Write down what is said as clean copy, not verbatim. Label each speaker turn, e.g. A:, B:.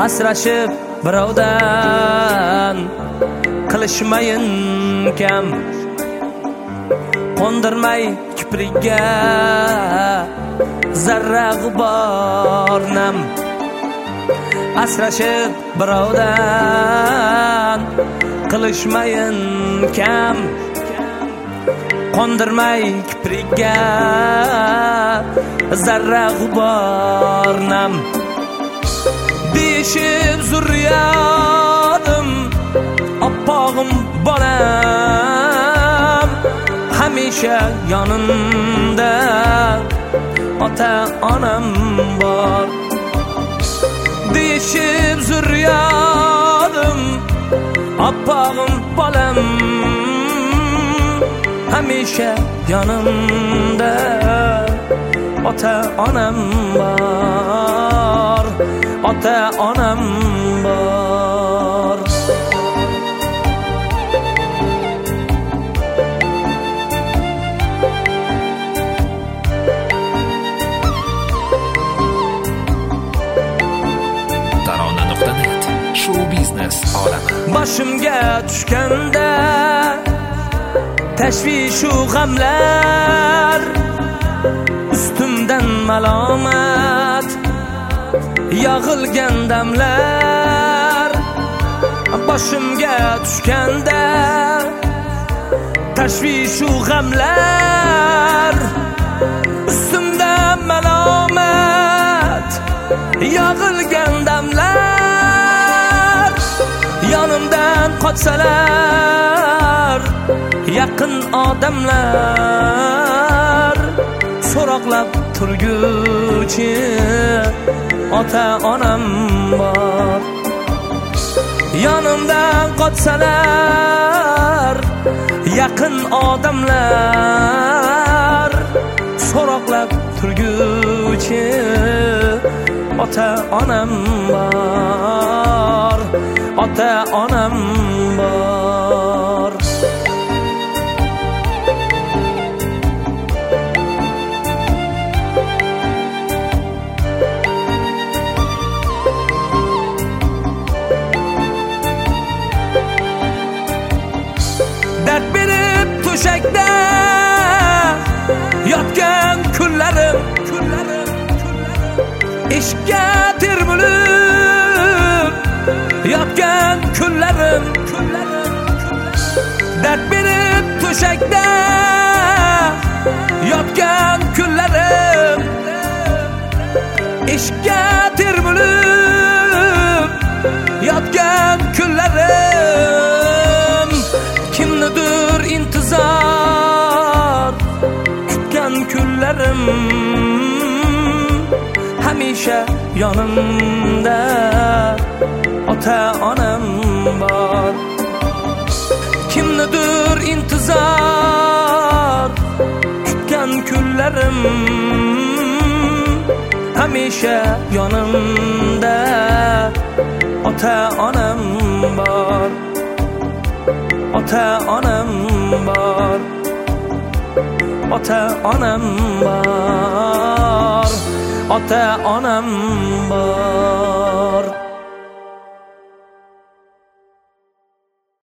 A: asrashib birovdan qilishmayin kam, qo'ndirmay kiprikka zarra g'ubor nam. Asrashib birovdan qilishmayin kam, qo'ndirmay kiprikka zarra g'ubor nam. Deyishib zurriyotim oppog'im bolam, hamisha yonimda ota onam bor. Deyishib zurriyotim oppog'im bolam, hamisha yonimda ota onam bor, ota onam bor.
B: Tarona.net show biznes olami.
A: Boshimga tushganda tashvishu g'amlar, ustimdan malomat yog'ilgan damlar. Boshimga tushganda tashvishu g'amlar, ustimdan malomat yog'ilgan damlar. Yonimdan qochsalar yaqin odamlar, so'roqlab turguchi ota onam bor. Yonimdan qochsalar yaqin odamlar, so'roqlab turguchi ota onam bor, ota onam bor. Dard berib to'shakda yotgan kunlarim, ishga termulib yotgan kunlarim. Dard berib to'shakda yotgan kunlarim, ishga termulib yotgan kunlarim. Kimnidir intizor kutgan kunlarim, hamisha yonimda ota onam bor. Kimnidir intizor kutgan kunlarim, hamisha yonimda ota onam bor, ota onam bor, ota onam bor, ota onam bor.